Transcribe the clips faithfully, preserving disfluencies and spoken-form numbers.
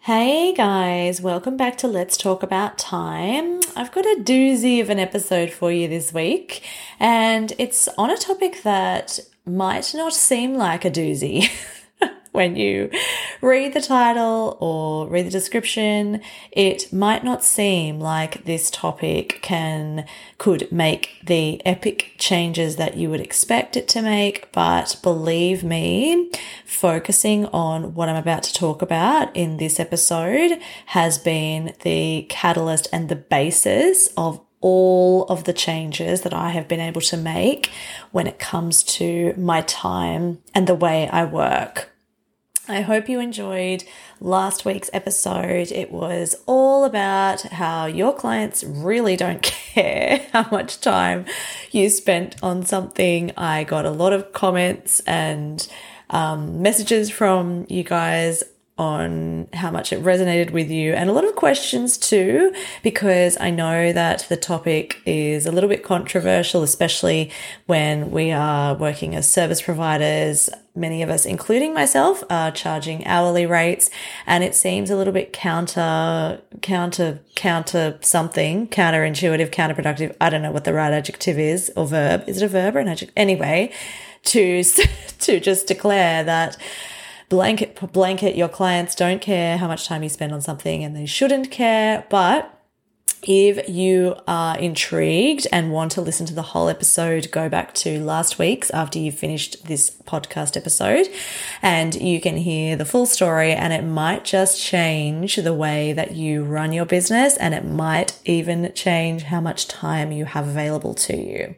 Hey guys, welcome back to Let's Talk About Time. I've got a doozy of an episode for you this week, and it's on a topic that might not seem like a doozy when you read the title or read the description. It might not seem like this topic can could make the epic changes that you would expect it to make, but believe me, focusing on what I'm about to talk about in this episode has been the catalyst and the basis of all of the changes that I have been able to make when it comes to my time and the way I work. I hope you enjoyed last week's episode. It was all about how your clients really don't care how much time you spent on something. I got a lot of comments and um, messages from you guys on how much it resonated with you, and a lot of questions too, because I know that the topic is a little bit controversial, especially when we are working as service providers. Many of us, including myself, are charging hourly rates, and it seems a little bit counter, counter, counter something, counterintuitive, counterproductive. I don't know what the right adjective is or verb. Is it a verb or an adjective? Anyway, to, to just declare that Blanket, blanket, your clients don't care how much time you spend on something, and they shouldn't care. But if you are intrigued and want to listen to the whole episode, go back to last week's after you've finished this podcast episode, and you can hear the full story, and it might just change the way that you run your business, and it might even change how much time you have available to you.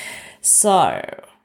So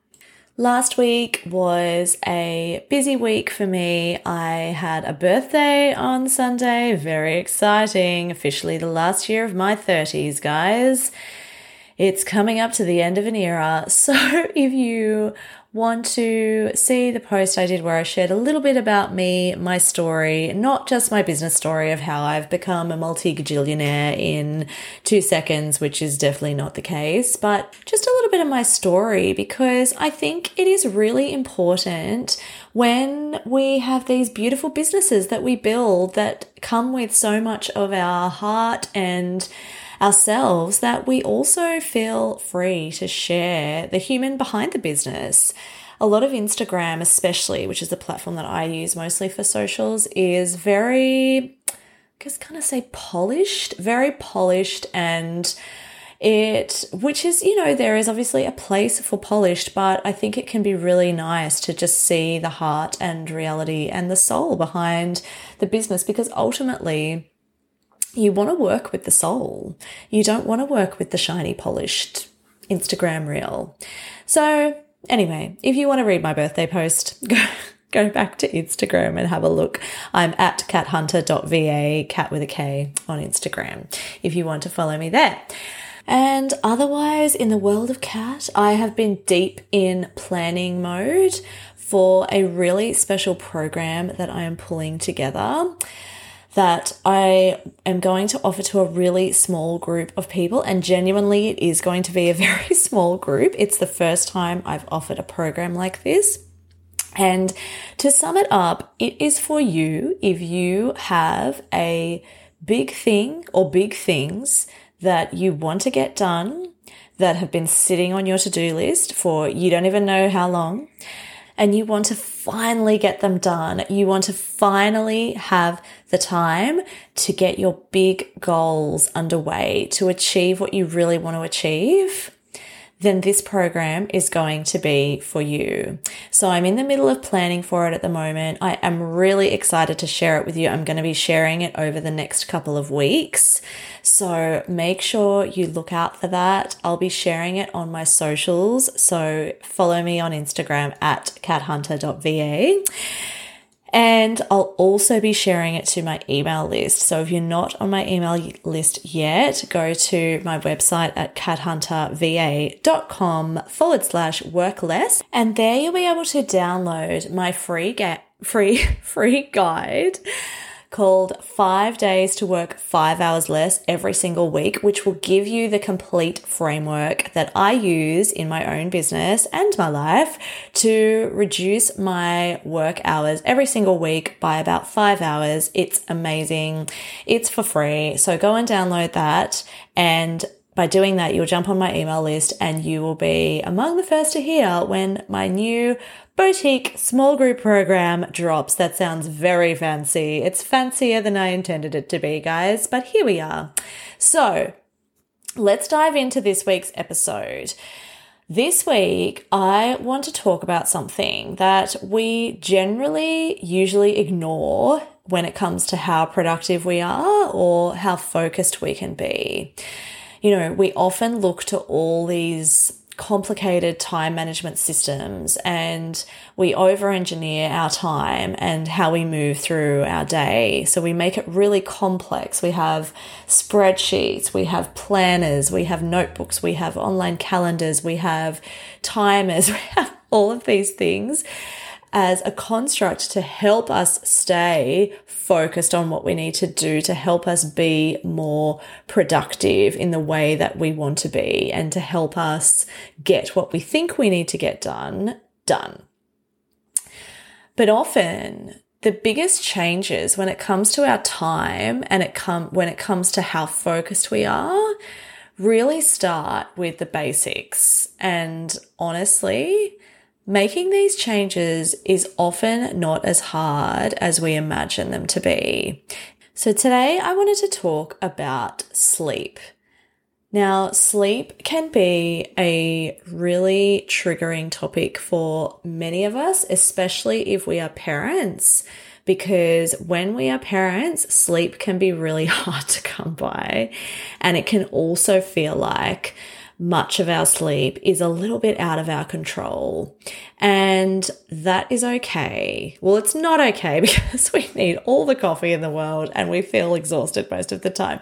last week was a busy week for me. I had a birthday on Sunday. Very exciting. Officially the last year of my thirties, guys. It's coming up to the end of an era. So if you want to see the post I did where I shared a little bit about me, my story, not just my business story of how I've become a multi-gajillionaire in two seconds, which is definitely not the case, but just a little bit of my story, because I think it is really important when we have these beautiful businesses that we build that come with so much of our heart and ourselves, that we also feel free to share the human behind the business. A lot of Instagram, especially, which is the platform that I use mostly for socials, is very, I guess kind of say polished, very polished, and it, which is, you know, there is obviously a place for polished, but I think it can be really nice to just see the heart and reality and the soul behind the business, because ultimately you want to work with the soul. You don't want to work with the shiny, polished Instagram reel. So anyway, if you want to read my birthday post, go, go back to Instagram and have a look. I'm at cat hunter dot v a, cat with a K, on Instagram, if you want to follow me there. And otherwise, in the world of Cat, I have been deep in planning mode for a really special program that I am pulling together, that I am going to offer to a really small group of people. And genuinely, it is going to be a very small group. It's the first time I've offered a program like this. And to sum it up, it is for you if you have a big thing or big things that you want to get done that have been sitting on your to-do list for you don't even know how long, and you want to finally get them done. You want to finally have the time to get your big goals underway, to achieve what you really want to achieve, then this program is going to be for you. So I'm in the middle of planning for it at the moment. I am really excited to share it with you. I'm going to be sharing it over the next couple of weeks. So make sure you look out for that. I'll be sharing it on my socials. So follow me on Instagram at cat hunter dot v a. And I'll also be sharing it to my email list. So if you're not on my email list yet, go to my website at cathunterva.com forward slash work less. And there you'll be able to download my free, ga- free, free guide called Five Days to Work Five Hours Less Every Single Week, which will give you the complete framework that I use in my own business and my life to reduce my work hours every single week by about five hours. It's amazing. It's for free. So go and download that, and by doing that, you'll jump on my email list and you will be among the first to hear when my new boutique small group program drops. That sounds very fancy. It's fancier than I intended it to be, guys, but here we are. So let's dive into this week's episode. This week, I want to talk about something that we generally usually ignore when it comes to how productive we are or how focused we can be. You know, we often look to all these complicated time management systems and we over-engineer our time and how we move through our day. So we make it really complex. We have spreadsheets, we have planners, we have notebooks, we have online calendars, we have timers, we have all of these things as a construct to help us stay focused on what we need to do to help us be more productive in the way that we want to be and to help us get what we think we need to get done, done. But often the biggest changes when it comes to our time and it come when it comes to how focused we are really start with the basics. And honestly, making these changes is often not as hard as we imagine them to be. So today I wanted to talk about sleep. Now, sleep can be a really triggering topic for many of us, especially if we are parents, because when we are parents, sleep can be really hard to come by, and it can also feel like much of our sleep is a little bit out of our control, and that is okay. Well, it's not okay because we need all the coffee in the world and we feel exhausted most of the time.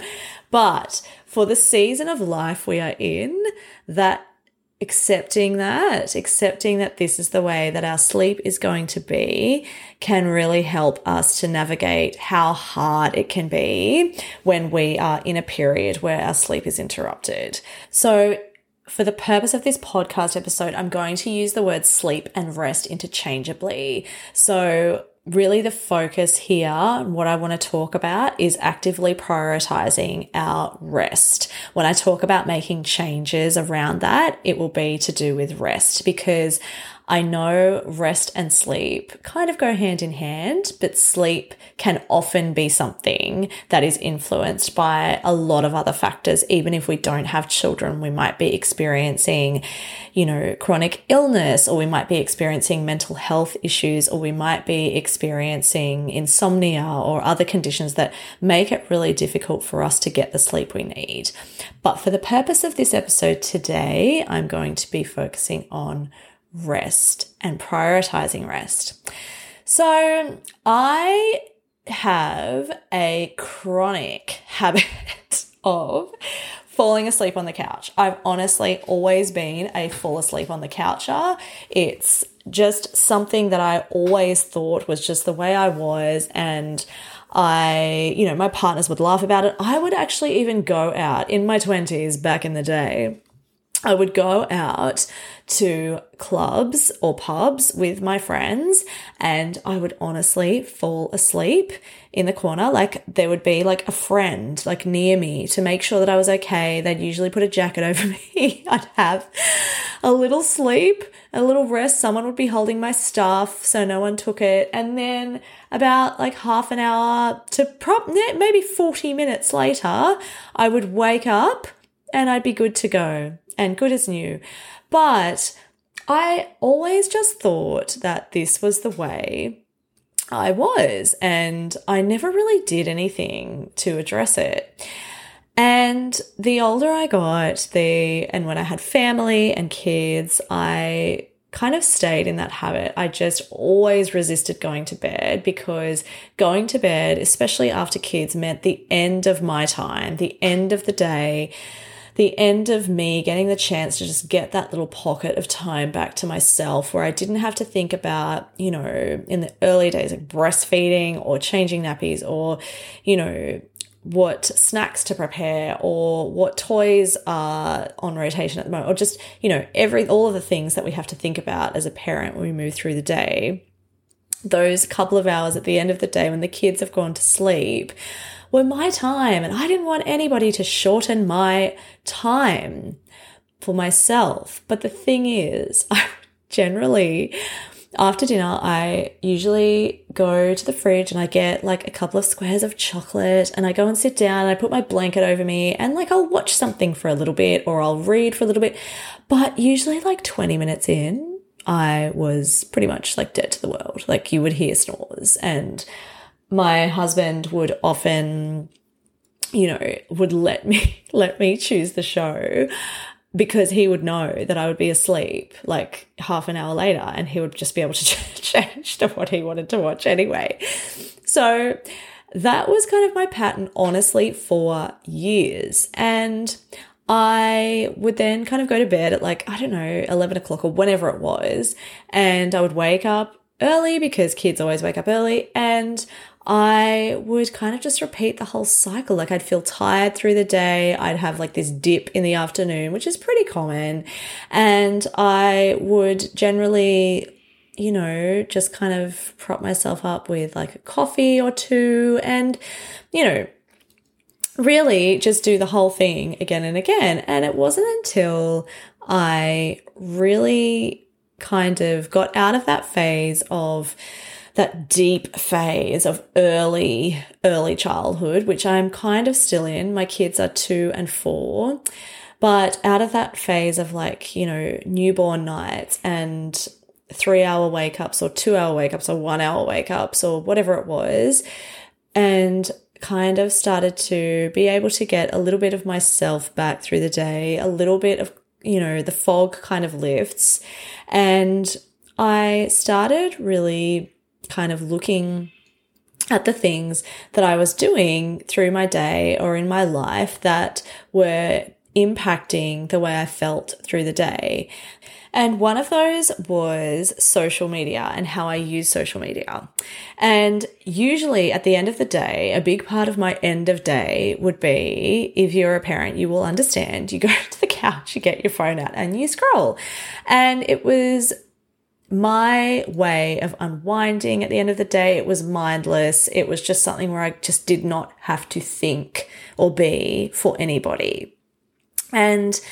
But for the season of life we are in, that accepting that, accepting that this is the way that our sleep is going to be can really help us to navigate how hard it can be when we are in a period where our sleep is interrupted. So for the purpose of this podcast episode, I'm going to use the words sleep and rest interchangeably. So really the focus here, what I want to talk about is actively prioritizing our rest. When I talk about making changes around that, it will be to do with rest, because I know rest and sleep kind of go hand in hand, but sleep can often be something that is influenced by a lot of other factors. Even if we don't have children, we might be experiencing, you know, chronic illness, or we might be experiencing mental health issues, or we might be experiencing insomnia or other conditions that make it really difficult for us to get the sleep we need. But for the purpose of this episode today, I'm going to be focusing on rest and prioritizing rest. So I have a chronic habit of falling asleep on the couch. I've honestly always been a fall asleep on the coucher. It's just something that I always thought was just the way I was, and I, you know, my partners would laugh about it. I would actually even go out in my twenties back in the day. I would go out to clubs or pubs with my friends, and I would honestly fall asleep in the corner. Like there would be like a friend like near me to make sure that I was okay. They'd usually put a jacket over me. I'd have a little sleep, a little rest. Someone would be holding my stuff so no one took it. And then about like half an hour to prop, maybe forty minutes later, I would wake up and I'd be good to go. And good as new. But I always just thought that this was the way I was, and I never really did anything to address it. And the older I got, the and when I had family and kids, I kind of stayed in that habit. I just always resisted going to bed, because going to bed, especially after kids, meant the end of my time, the end of the day, the end of me getting the chance to just get that little pocket of time back to myself where I didn't have to think about, you know, in the early days, like breastfeeding or changing nappies or, you know, what snacks to prepare or what toys are on rotation at the moment, or just, you know, every, all of the things that we have to think about as a parent when we move through the day. Those couple of hours at the end of the day when the kids have gone to sleep were my time, and I didn't want anybody to shorten my time for myself. But the thing is, I generally, after dinner, I usually go to the fridge and I get like a couple of squares of chocolate and I go and sit down and I put my blanket over me and like I'll watch something for a little bit or I'll read for a little bit. But usually like twenty minutes in, I was pretty much like dead to the world. Like you would hear snores, and my husband would often, you know, would let me, let me choose the show because he would know that I would be asleep like half an hour later and he would just be able to change to what he wanted to watch anyway. So that was kind of my pattern, honestly, for years. And I would then kind of go to bed at like, I don't know, eleven o'clock or whenever it was. And I would wake up early because kids always wake up early. And I would kind of just repeat the whole cycle. Like I'd feel tired through the day. I'd have like this dip in the afternoon, which is pretty common. And I would generally, you know, just kind of prop myself up with like a coffee or two and, you know, really just do the whole thing again and again. And it wasn't until I really kind of got out of that phase of that deep phase of early, early childhood, which I'm kind of still in. My kids are two and four, but out of that phase of like, you know, newborn nights and three hour wake ups or two hour wake ups or one hour wake ups or whatever it was, and kind of started to be able to get a little bit of myself back through the day, a little bit of, you know, the fog kind of lifts. And I started really kind of looking at the things that I was doing through my day or in my life that were impacting the way I felt through the day. And one of those was social media and how I use social media. And usually at the end of the day, a big part of my end of day would be, if you're a parent, you will understand, you go to the couch, you get your phone out and you scroll. And it was my way of unwinding at the end of the day. It was mindless. It was just something where I just did not have to think or be for anybody. And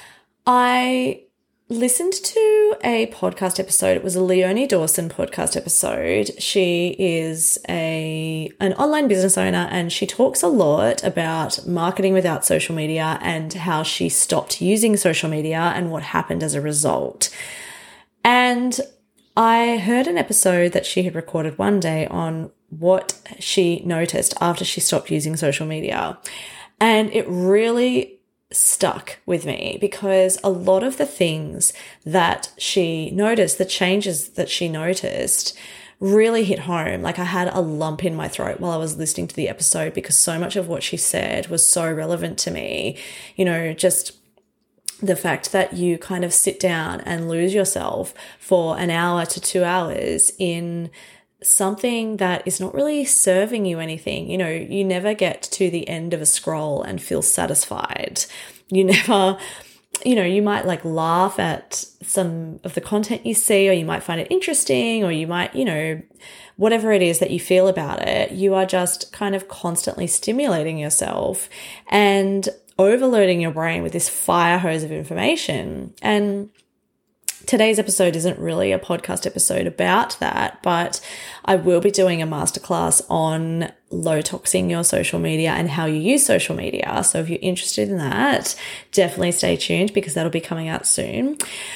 I listened to a podcast episode. It was a Leonie Dawson podcast episode. She is a an online business owner and she talks a lot about marketing without social media and how she stopped using social media and what happened as a result. And I heard an episode that she had recorded one day on what she noticed after she stopped using social media. And it really stuck with me because a lot of the things that she noticed, the changes that she noticed, really hit home. Like I had a lump in my throat while I was listening to the episode because so much of what she said was so relevant to me. You know, just the fact that you kind of sit down and lose yourself for an hour to two hours in something that is not really serving you anything. You know, you never get to the end of a scroll and feel satisfied. You never, you know, you might like laugh at some of the content you see, or you might find it interesting, or you might, you know, whatever it is that you feel about it, you are just kind of constantly stimulating yourself and overloading your brain with this fire hose of information. And today's episode isn't really a podcast episode about that, but I will be doing a masterclass on low toxing your social media and how you use social media. So if you're interested in that, definitely stay tuned because that'll be coming out soon.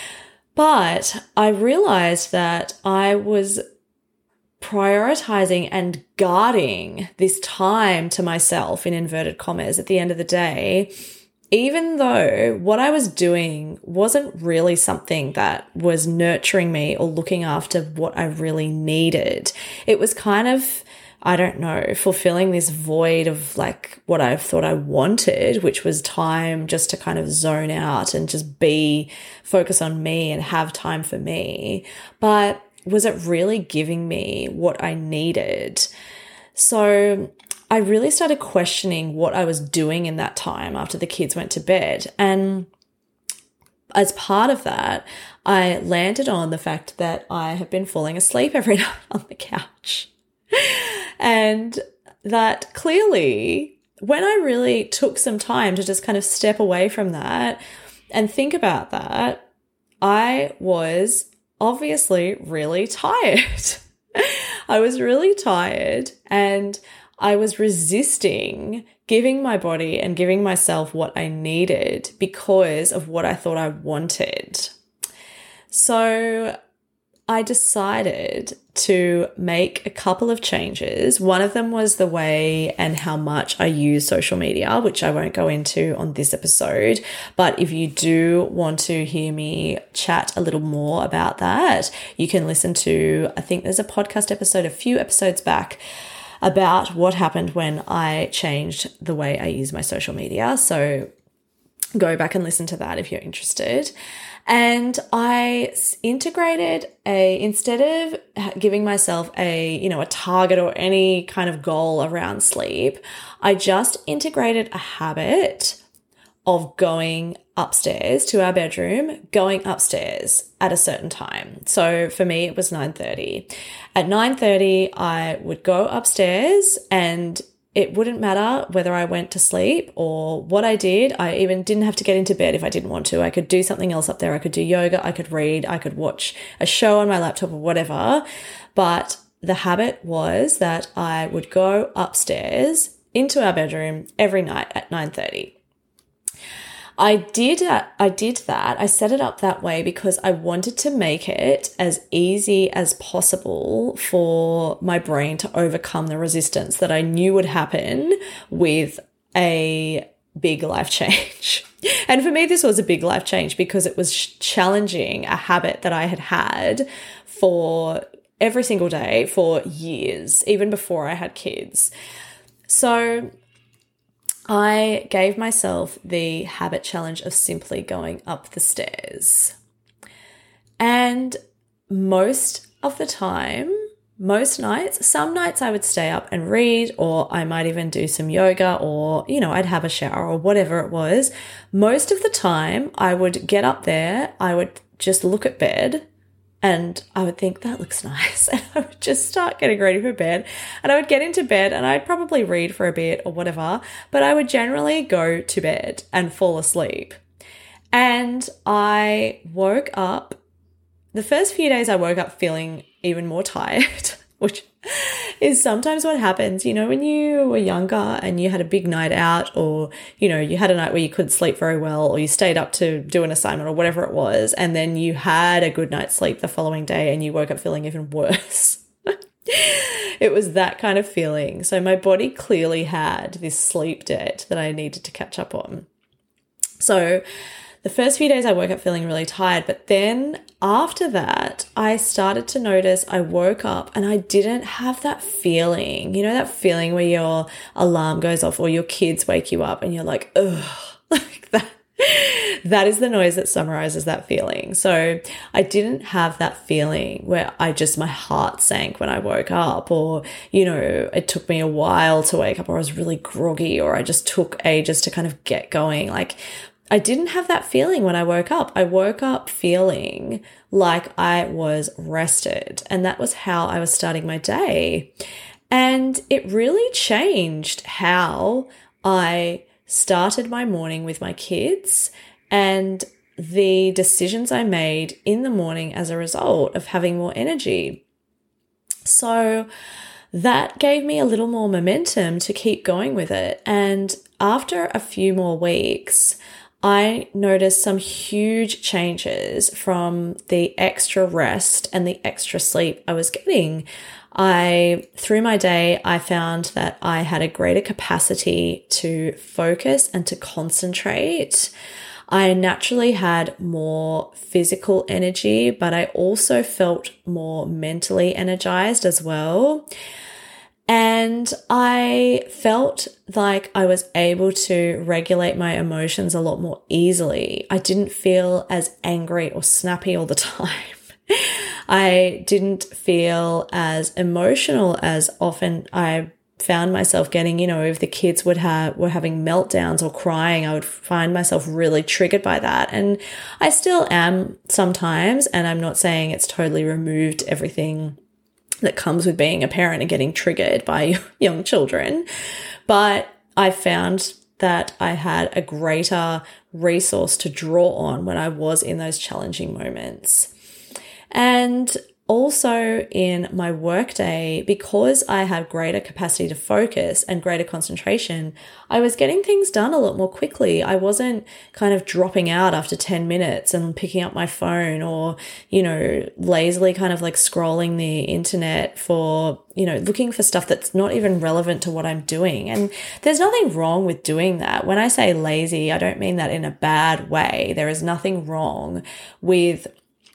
But I realized that I was prioritizing and guarding this time to myself, in inverted commas, at the end of the day, even though what I was doing wasn't really something that was nurturing me or looking after what I really needed. It was kind of, I don't know, fulfilling this void of like what I thought I wanted, which was time just to kind of zone out and just be, focus on me and have time for me. But was it really giving me what I needed? So I really started questioning what I was doing in that time after the kids went to bed. And as part of that, I landed on the fact that I have been falling asleep every night on the couch. And that clearly, when I really took some time to just kind of step away from that and think about that, I was obviously really tired. I was really tired, and I was resisting giving my body and giving myself what I needed because of what I thought I wanted. So I decided to make a couple of changes. One of them was the way and how much I use social media, which I won't go into on this episode. But if you do want to hear me chat a little more about that, you can listen to, I think there's a podcast episode a few episodes back about what happened when I changed the way I use my social media. So go back and listen to that if you're interested. And I integrated a, instead of giving myself a, you know, a target or any kind of goal around sleep, I just integrated a habit of going upstairs to our bedroom, going upstairs at a certain time. So for me, it was nine thirty. At nine thirty, I would go upstairs, and it wouldn't matter whether I went to sleep or what I did. I even didn't have to get into bed if I didn't want to. I could do something else up there. I could do yoga. I could read. I could watch a show on my laptop or whatever. But the habit was that I would go upstairs into our bedroom every night at nine thirty. I did that. I did that. I set it up that way because I wanted to make it as easy as possible for my brain to overcome the resistance that I knew would happen with a big life change. And for me, this was a big life change because it was challenging a habit that I had had for every single day for years, even before I had kids. So I gave myself the habit challenge of simply going up the stairs. And most of the time, most nights, some nights I would stay up and read, or I might even do some yoga, or, you know, I'd have a shower or whatever it was. Most of the time I would get up there, I would just look at bed, and I would think, that looks nice. And I would just start getting ready for bed. And I would get into bed and I'd probably read for a bit or whatever. But I would generally go to bed and fall asleep. And I woke up, the first few days I woke up feeling even more tired, which is sometimes what happens, you know, when you were younger and you had a big night out, or, you know, you had a night where you couldn't sleep very well, or you stayed up to do an assignment or whatever it was, and then you had a good night's sleep the following day and you woke up feeling even worse. It was that kind of feeling. So my body clearly had this sleep debt that I needed to catch up on. So the first few days I woke up feeling really tired, but then after that, I started to notice I woke up and I didn't have that feeling, you know, that feeling where your alarm goes off or your kids wake you up and you're like, ugh, like that. That is the noise that summarizes that feeling. So I didn't have that feeling where I just, my heart sank when I woke up, or, you know, it took me a while to wake up, or I was really groggy, or I just took ages to kind of get going. Like, I didn't have that feeling when I woke up. I woke up feeling like I was rested, and that was how I was starting my day. And it really changed how I started my morning with my kids and the decisions I made in the morning as a result of having more energy. So that gave me a little more momentum to keep going with it. And after a few more weeks, I noticed some huge changes from the extra rest and the extra sleep I was getting. I, through my day, I found that I had a greater capacity to focus and to concentrate. I naturally had more physical energy, but I also felt more mentally energized as well. And I felt like I was able to regulate my emotions a lot more easily. I didn't feel as angry or snappy all the time. I didn't feel as emotional as often I found myself getting. You know, if the kids would have were having meltdowns or crying, I would find myself really triggered by that. And I still am sometimes, and I'm not saying it's totally removed everything that comes with being a parent and getting triggered by young children. But I found that I had a greater resource to draw on when I was in those challenging moments. And also in my workday, because I have greater capacity to focus and greater concentration, I was getting things done a lot more quickly. I wasn't kind of dropping out after ten minutes and picking up my phone or, you know, lazily kind of like scrolling the internet for, you know, looking for stuff that's not even relevant to what I'm doing. And there's nothing wrong with doing that. When I say lazy, I don't mean that in a bad way. There is nothing wrong with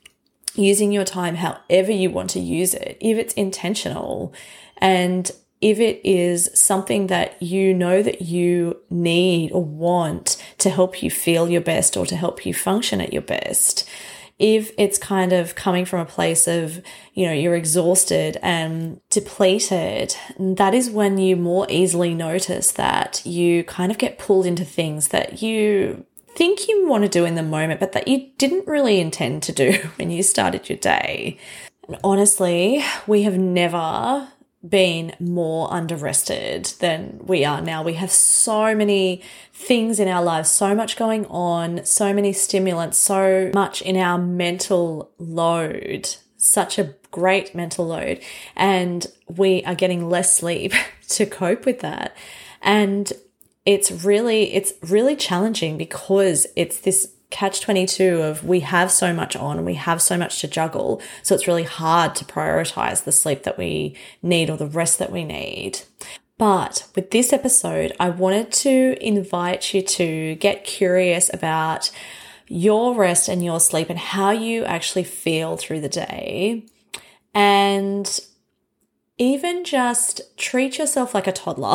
using your time however you want to use it, if it's intentional and if it is something that you know that you need or want to help you feel your best or to help you function at your best. If it's kind of coming from a place of, you know, you're exhausted and depleted, that is when you more easily notice that you kind of get pulled into things that you think you want to do in the moment, but that you didn't really intend to do when you started your day. And honestly, we have never been more under-rested than we are now. We have so many things in our lives, so much going on, so many stimulants, so much in our mental load, such a great mental load, and we are getting less sleep to cope with that. And It's really, it's really challenging because it's this catch twenty-two of we have so much on, we have so much to juggle. So it's really hard to prioritize the sleep that we need or the rest that we need. But with this episode, I wanted to invite you to get curious about your rest and your sleep and how you actually feel through the day. And even just treat yourself like a toddler.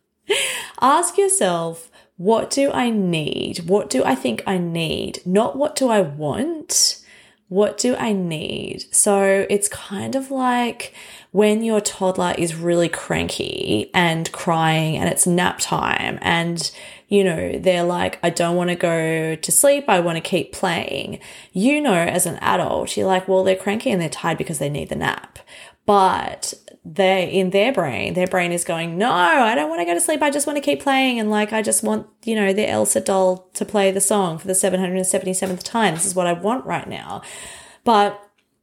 Ask yourself, what do I need? What do I think I need? Not what do I want? What do I need? So it's kind of like when your toddler is really cranky and crying and it's nap time and, you know, they're like, I don't want to go to sleep. I want to keep playing. You know, as an adult, you're like, well, they're cranky and they're tired because they need the nap. But they, in their brain, their brain is going, no, I don't want to go to sleep. I just want to keep playing. And like, I just want, you know, the Elsa doll to play the song for the seven hundred seventy-seventh time. This is what I want right now. But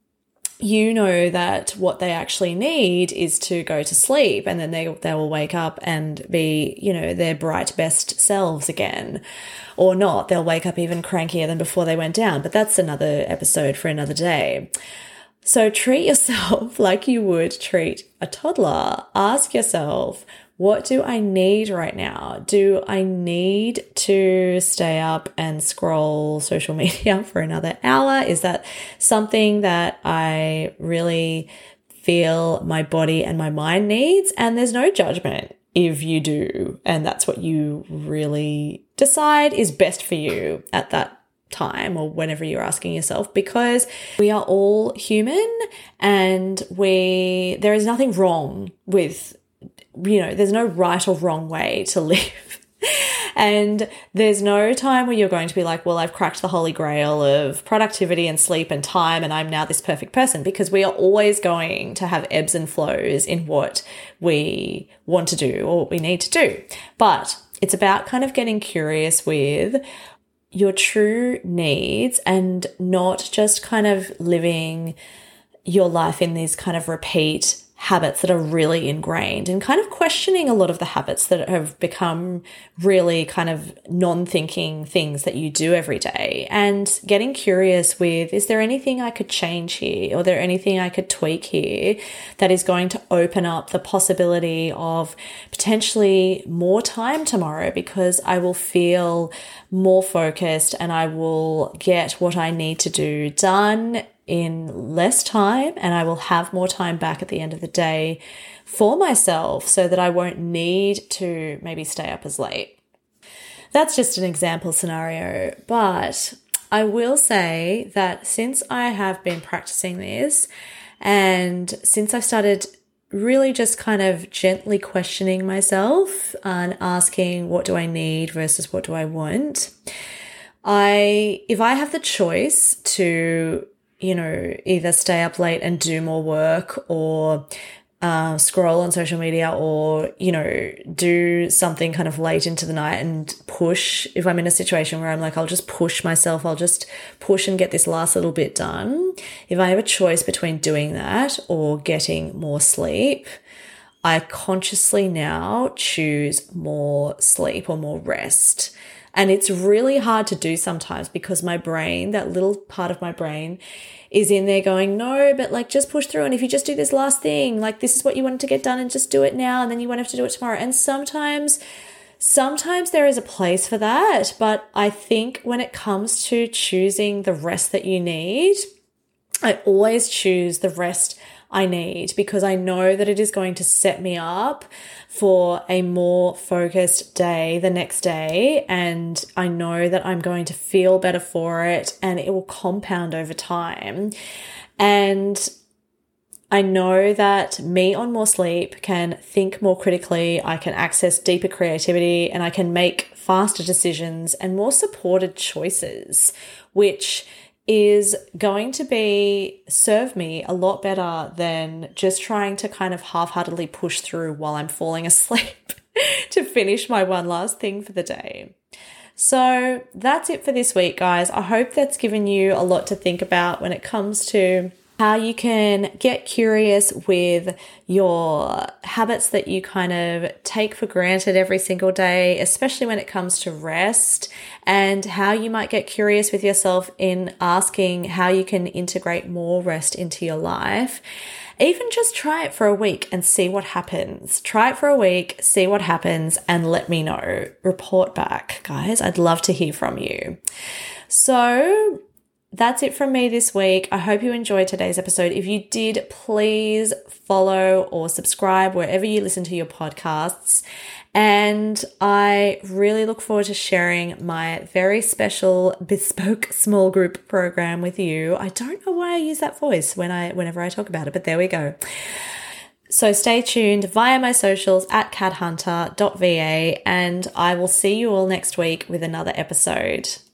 you know that what they actually need is to go to sleep, and then they, they will wake up and be, you know, their bright best selves again. Or not. They'll wake up even crankier than before they went down. But that's another episode for another day. So treat yourself like you would treat a toddler. Ask yourself, what do I need right now? Do I need to stay up and scroll social media for another hour? Is that something that I really feel my body and my mind needs? And there's no judgment if you do, and that's what you really decide is best for you at that time or whenever you're asking yourself, because we are all human and we there is nothing wrong with, you know, there's no right or wrong way to live. And there's no time where you're going to be like, well, I've cracked the holy grail of productivity and sleep and time and I'm now this perfect person, because we are always going to have ebbs and flows in what we want to do or what we need to do. But it's about kind of getting curious with your true needs and not just kind of living your life in these kind of repeat habits that are really ingrained, and kind of questioning a lot of the habits that have become really kind of non-thinking things that you do every day, and getting curious with, is there anything I could change here? Or there anything I could tweak here that is going to open up the possibility of potentially more time tomorrow, because I will feel more focused and I will get what I need to do done in less time, and I will have more time back at the end of the day for myself so that I won't need to maybe stay up as late. That's just an example scenario, but I will say that since I have been practicing this and since I've started really just kind of gently questioning myself and asking what do I need versus what do I want, I, if I have the choice to, you know, either stay up late and do more work or Uh, scroll on social media or, you know, do something kind of late into the night and push, if I'm in a situation where I'm like, I'll just push myself, I'll just push and get this last little bit done. If I have a choice between doing that or getting more sleep, I consciously now choose more sleep or more rest. And it's really hard to do sometimes because my brain, that little part of my brain, is in there going, no, but like just push through. And if you just do this last thing, like this is what you wanted to get done and just do it now. And then you won't have to do it tomorrow. And sometimes, sometimes there is a place for that. But I think when it comes to choosing the rest that you need, I always choose the rest I need because I know that it is going to set me up for a more focused day the next day. And I know that I'm going to feel better for it and it will compound over time. And I know that me on more sleep can think more critically, I can access deeper creativity, and I can make faster decisions and more supported choices, which is going to be serve me a lot better than just trying to kind of half-heartedly push through while I'm falling asleep to finish my one last thing for the day. So that's it for this week, guys. I hope that's given you a lot to think about when it comes to how you can get curious with your habits that you kind of take for granted every single day, especially when it comes to rest, and how you might get curious with yourself in asking how you can integrate more rest into your life. Even just try it for a week and see what happens. Try it for a week, see what happens, and let me know. Report back, guys. I'd love to hear from you. So that's it from me this week. I hope you enjoyed today's episode. If you did, please follow or subscribe wherever you listen to your podcasts. And I really look forward to sharing my very special bespoke small group program with you. I don't know why I use that voice when I, whenever I talk about it, but there we go. So stay tuned via my socials at cat hunter dot v a, and I will see you all next week with another episode.